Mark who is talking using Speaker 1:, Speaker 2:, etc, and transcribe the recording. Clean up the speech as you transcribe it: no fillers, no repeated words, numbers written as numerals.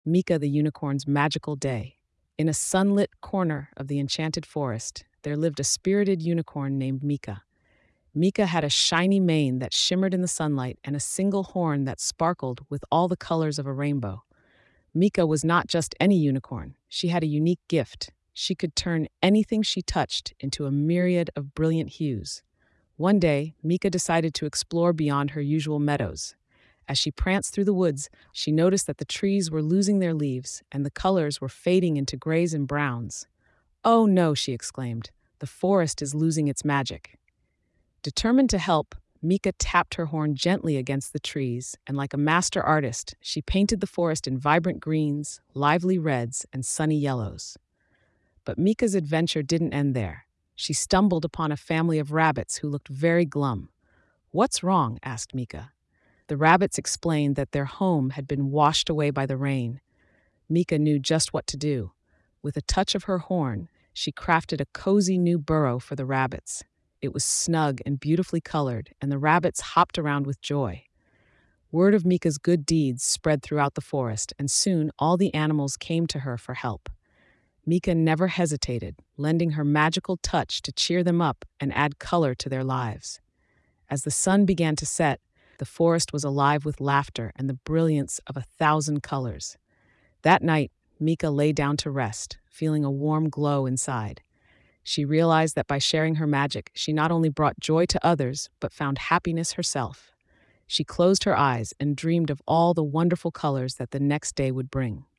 Speaker 1: Mika the unicorn's magical day. In a sunlit corner of the enchanted forest, there lived a spirited unicorn named Mika. Mika had a shiny mane that shimmered in the sunlight and a single horn that sparkled with all the colors of a rainbow. Mika was not just any unicorn. She had a unique gift. She could turn anything she touched into a myriad of brilliant hues. One day, Mika decided to explore beyond her usual meadows. As she pranced through the woods, she noticed that the trees were losing their leaves and the colors were fading into grays and browns. "Oh no," she exclaimed, "the forest is losing its magic." Determined to help, Mika tapped her horn gently against the trees, and like a master artist, she painted the forest in vibrant greens, lively reds, and sunny yellows. But Mika's adventure didn't end there. She stumbled upon a family of rabbits who looked very glum. "What's wrong?" asked Mika. The rabbits explained that their home had been washed away by the rain. Mika knew just what to do. With a touch of her horn, she crafted a cozy new burrow for the rabbits. It was snug and beautifully colored, and the rabbits hopped around with joy. Word of Mika's good deeds spread throughout the forest, and soon all the animals came to her for help. Mika never hesitated, lending her magical touch to cheer them up and add color to their lives. As the sun began to set, the forest was alive with laughter and the brilliance of 1,000 colors. That night, Mika lay down to rest, feeling a warm glow inside. She realized that by sharing her magic, she not only brought joy to others, but found happiness herself. She closed her eyes and dreamed of all the wonderful colors that the next day would bring.